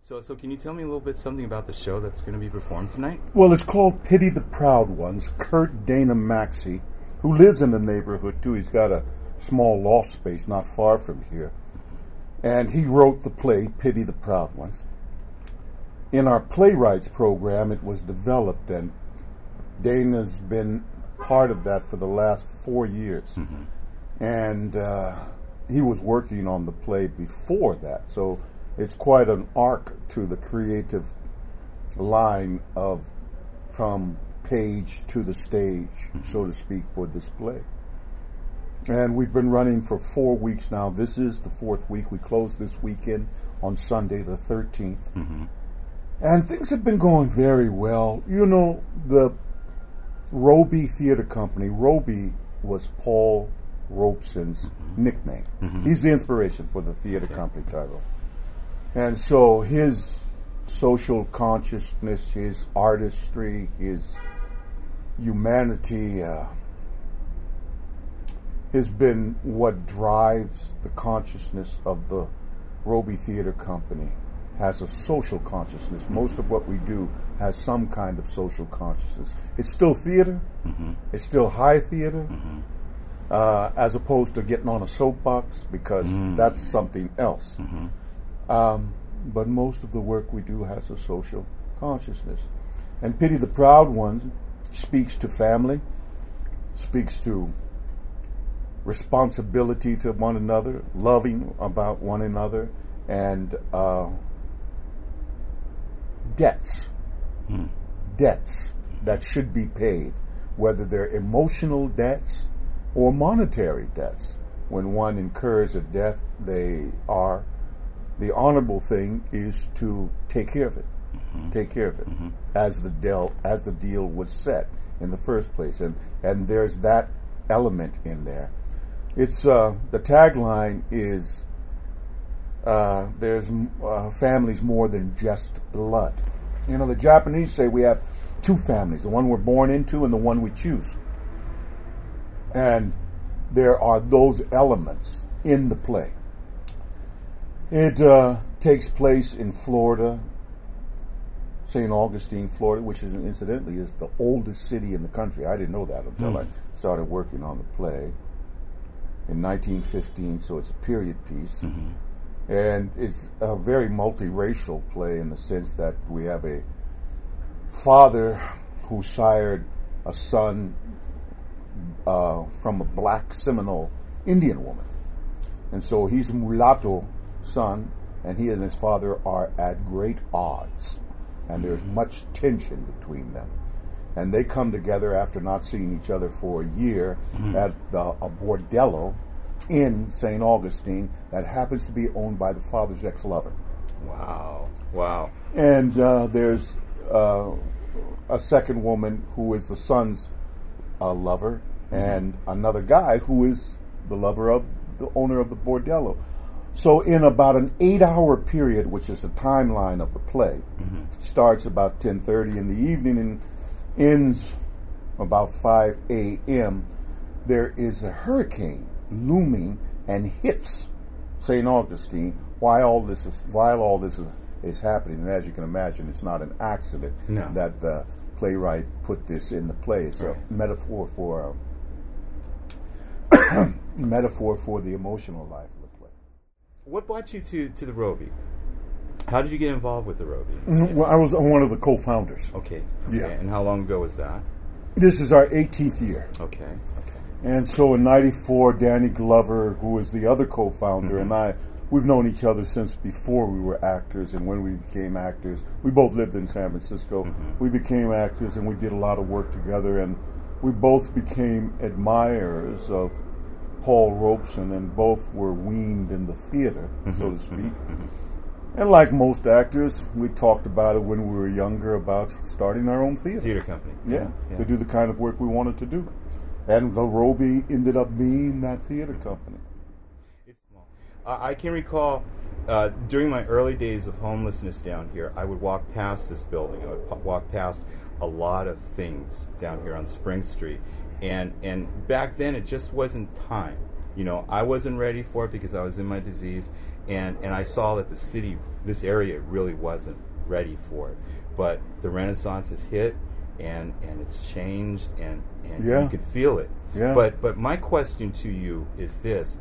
So can you tell me a little bit something about the show that's going to be performed tonight? Well, it's called Pity the Proud Ones. Kurt Dana Maxey, who lives in the neighborhood too, he's got a small loft space not far from here. And he wrote the play, Pity the Proud Ones. In our playwrights program, it was developed, and Dana's been part of that for the last 4 years. And he was working on the play before that, so it's quite an arc to the creative line of from page to the stage, so to speak, for this play. And we've been running for 4 weeks now. This is the 4th week. We close this weekend on Sunday the 13th. And things have been going very well. You know, the Roby Theater Company, Roby was Paul Robeson's nickname. He's the inspiration for the theater company title. And so his social consciousness, his artistry, his humanity has been what drives the consciousness of the Roby Theater Company. Has a social consciousness. Most of what we do has some kind of social consciousness. It's still theater. It's still high theater, as opposed to getting on a soapbox, because that's something else. But most of the work we do has a social consciousness. And Pity the Proud Ones speaks to family, speaks to responsibility to one another, loving about one another, and debts that should be paid, whether they're emotional debts or monetary debts. When one incurs a debt, the honorable thing is to take care of it. Take care of it, as the deal was set in the first place, and there's that element in there. It's the tagline is there's families more than just blood. You know, the Japanese say we have two families, the one we're born into and the one we choose. And there are those elements in the play. It takes place in Florida, St. Augustine, Florida, which is incidentally is the oldest city in the country. I didn't know that until I started working on the play in 1915, so it's a period piece. And it's a very multiracial play in the sense that we have a father who sired a son from a black Seminole Indian woman. And so he's a mulatto son, and he and his father are at great odds. And there's much tension between them. And they come together after not seeing each other for a year at a bordello in St. Augustine that happens to be owned by the father's ex-lover. Wow. And there's a second woman who is the son's lover, and another guy who is the lover of the owner of the bordello. So in about an 8-hour period, which is the timeline of the play, starts about 10:30 in the evening and ends about 5 a.m., there is a hurricane looming and hits St. Augustine while all this is happening. And as you can imagine, it's not an accident that the playwright put this in the play. It's a metaphor for the emotional life of the play. What brought you to the Roby? How did you get involved with the Roby? Well, I was one of the co-founders. Okay. Yeah. And how long ago was that? This is our 18th year. Okay. And so in '94, Danny Glover, who is the other co-founder, and I, we've known each other since before we were actors. And when we became actors, we both lived in San Francisco. We became actors, and we did a lot of work together. And we both became admirers of Paul Robeson, and both were weaned in the theater, so to speak. And like most actors, we talked about it when we were younger about starting our own theater Company. Yeah, to do the kind of work we wanted to do. And the Roby ended up being that theater company. I can recall during my early days of homelessness down here, I would walk past this building. I would walk past a lot of things down here on Spring Street. And back then, it just wasn't time. You know, I wasn't ready for it because I was in my disease. and I saw that this area really wasn't ready for it. But the Renaissance has hit, and it's changed, and you can feel it. Yeah. But my question to you is this: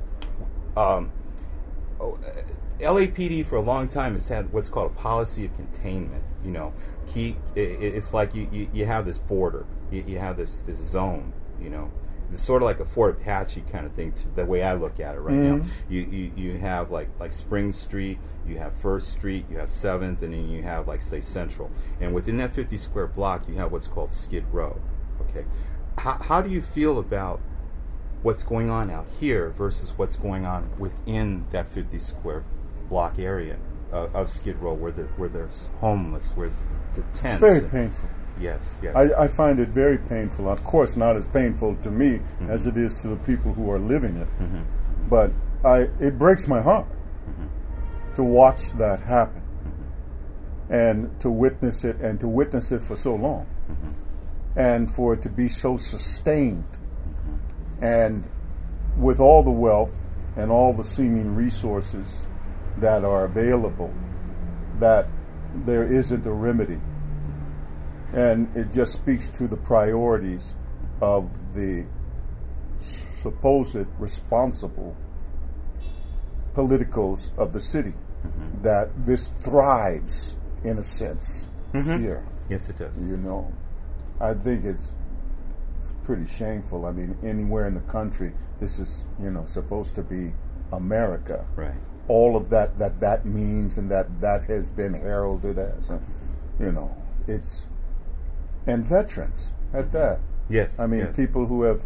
LAPD for a long time has had what's called a policy of containment. You know, it's like you have this border, you have this zone. You know, it's sort of like a Fort Apache kind of thing. The way I look at it right now, you have like Spring Street, you have First Street, you have 7th, and then you have like say Central, and within that 50 square block, you have what's called Skid Row. Okay, how do you feel about what's going on out here versus what's going on within that 50 square block area of Skid Row, where there's homeless, where the tents? It's very painful. Yes, yes. I find it very painful. Of course, not as painful to me as it is to the people who are living it. But it breaks my heart to watch that happen and to witness it, and to witness it for so long, and for it to be so sustained, and with all the wealth and all the seeming resources that are available, that there isn't a remedy. And it just speaks to the priorities of the supposed responsible politicos of the city, that this thrives, in a sense, here. Yes, it does. You know, I think it's pretty shameful. I mean, anywhere in the country, this is, supposed to be America. Right. All of that means, and that has been heralded as, it's... And veterans at that. Yes. I mean, yes. people who have.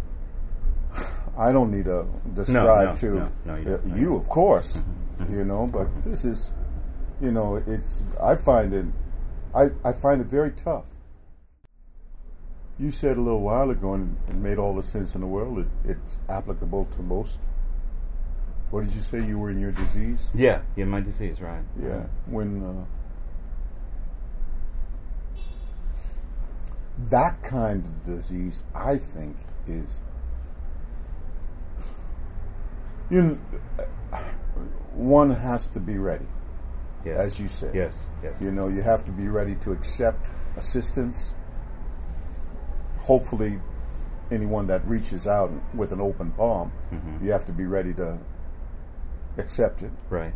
I don't need to describe No, you, of course, but this is, it's. I find it very tough. You said a little while ago, and it made all the sense in the world. It's applicable to most. What did you say? You were in your disease? Yeah, my disease, right? Yeah, when. That kind of disease, I think, is one has to be ready, yes. As you say. Yes. You have to be ready to accept assistance. Hopefully, anyone that reaches out with an open palm, you have to be ready to accept it. Right.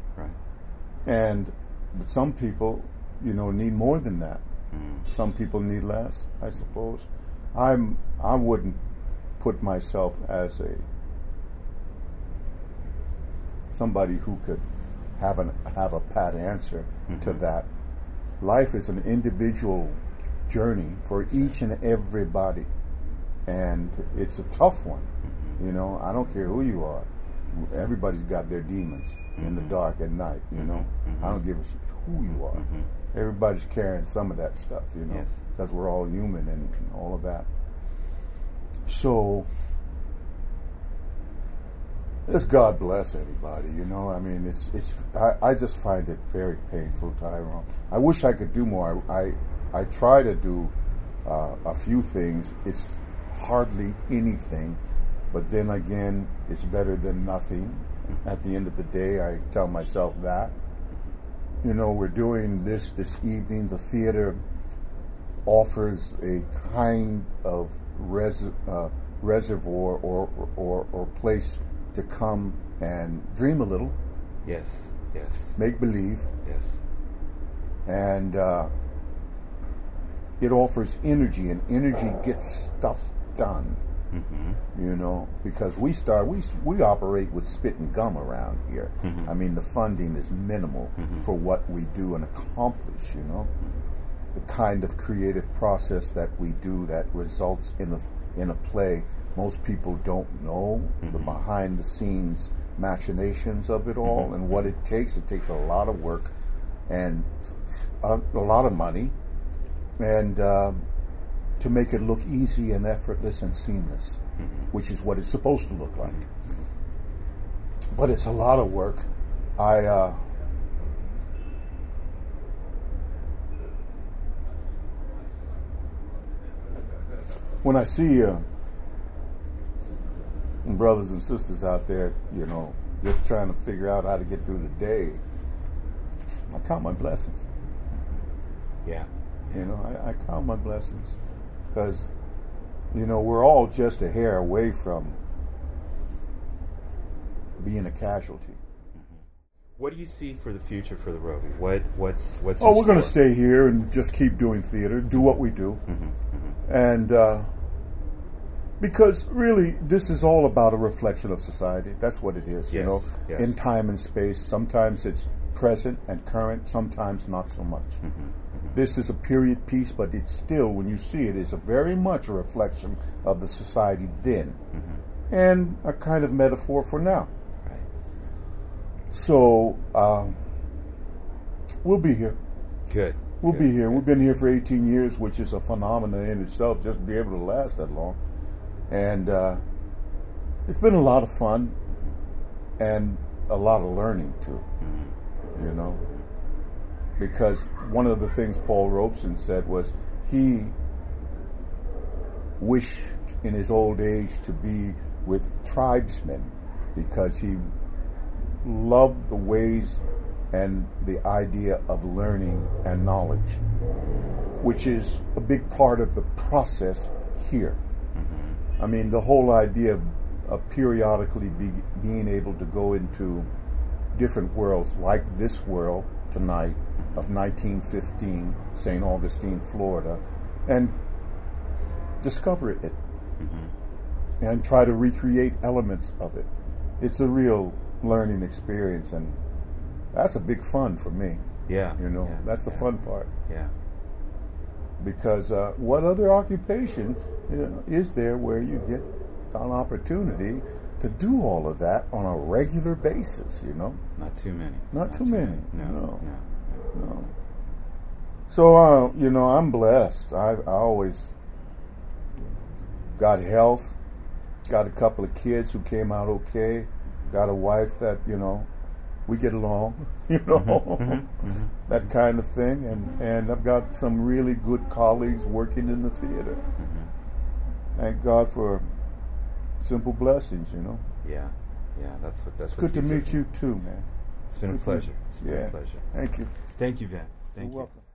But some people, need more than that. Some people need less, I suppose. I wouldn't put myself as somebody who could have a pat answer to that. Life is an individual journey for each and everybody, and it's a tough one. I don't care who you are. Everybody's got their demons in the dark at night. I don't give a shit who you are. Everybody's carrying some of that stuff, yes. Because we're all human and all of that. So, just God bless everybody, I mean, I just find it very painful, Tyrone. I wish I could do more. I try to do a few things. It's hardly anything, but then again, it's better than nothing. At the end of the day, I tell myself that. We're doing this evening. The theater offers a kind of reservoir or place to come and dream a little. Yes. Make believe. Yes. And it offers energy, and energy gets stuff done. Because we operate with spit and gum around here. I mean, the funding is minimal for what we do and accomplish, The kind of creative process that we do that results in a play. Most people don't know the behind the scenes machinations of it all and what it takes. It takes a lot of work and a lot of money, and to make it look easy and effortless and seamless, which is what it's supposed to look like. But it's a lot of work. When I see brothers and sisters out there, just trying to figure out how to get through the day. I count my blessings. Yeah. You know, I count my blessings because, you know, we're all just a hair away from being a casualty. What do you see for the future for the Roby? What's Oh, we're going to stay here and just keep doing theater, do what we do. And because really this is all about a reflection of society. That's what it is, you know, in time and space. Sometimes it's present and current, sometimes not so much. This is a period piece, but it's still, when you see it, is a very much a reflection of the society then, and a kind of metaphor for now. So we'll be here. Good. We'll be here. We've been here for 18 years, which is a phenomenon in itself, just to be able to last that long. And it's been a lot of fun and a lot of learning, too, you know. Because one of the things Paul Robeson said was he wished in his old age to be with tribesmen because he loved the ways and the idea of learning and knowledge, which is a big part of the process here. I mean, the whole idea of periodically being able to go into different worlds, like this world tonight of 1915, St. Augustine, Florida, and discover it and try to recreate elements of it. It's a real learning experience, and that's a big fun for me. Yeah. You know, that's the fun part. Yeah. Because what other occupation is there where you get an opportunity to do all of that on a regular basis, you know? Not too many. Not too many. No. So, you know, I'm blessed. I always got health, got a couple of kids who came out okay, got a wife that, you know, we get along, you know, that kind of thing. And I've got some really good colleagues working in the theater. Thank God for simple blessings, you know. Yeah. That's it's good to meet you too, man. It's been a pleasure. It's been a pleasure. Thank you. Thank you, Van. Thank you. You're welcome.